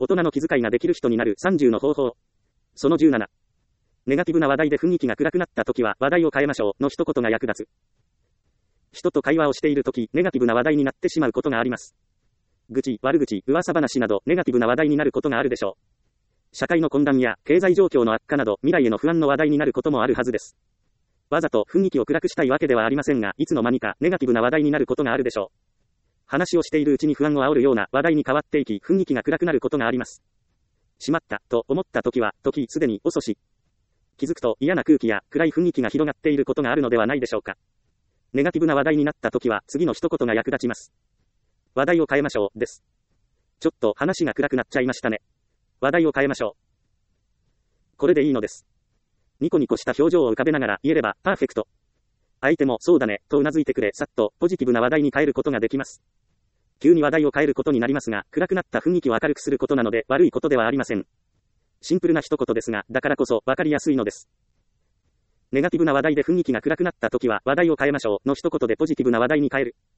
大人の気遣いができる人になる30の方法。その17。ネガティブな話題で雰囲気が暗くなった時は話題を変えましょうの一言が役立つ。人と会話をしている時、ネガティブな話題になってしまうことがあります。愚痴、悪口、噂話などネガティブな話題になることがあるでしょう。社会の混乱や経済状況の悪化など未来への不安の話題になることもあるはずです。わざと雰囲気を暗くしたいわけではありませんが、いつの間にかネガティブな話題になることがあるでしょう。話をしているうちに不安を煽るような話題に変わっていき、雰囲気が暗くなることがあります。しまった、と思った時は、時すでに遅し。気づくと嫌な空気や暗い雰囲気が広がっていることがあるのではないでしょうか。ネガティブな話題になった時は、次の一言が役立ちます。話題を変えましょう、です。ちょっと話が暗くなっちゃいましたね。話題を変えましょう。これでいいのです。ニコニコした表情を浮かべながら言えれば、パーフェクト。相手もそうだね、と頷いてくれ、さっとポジティブな話題に変えることができます。急に話題を変えることになりますが、暗くなった雰囲気を明るくすることなので悪いことではありません。シンプルな一言ですが、だからこそ分かりやすいのです。ネガティブな話題で雰囲気が暗くなった時は話題を変えましょうの一言でポジティブな話題に変える。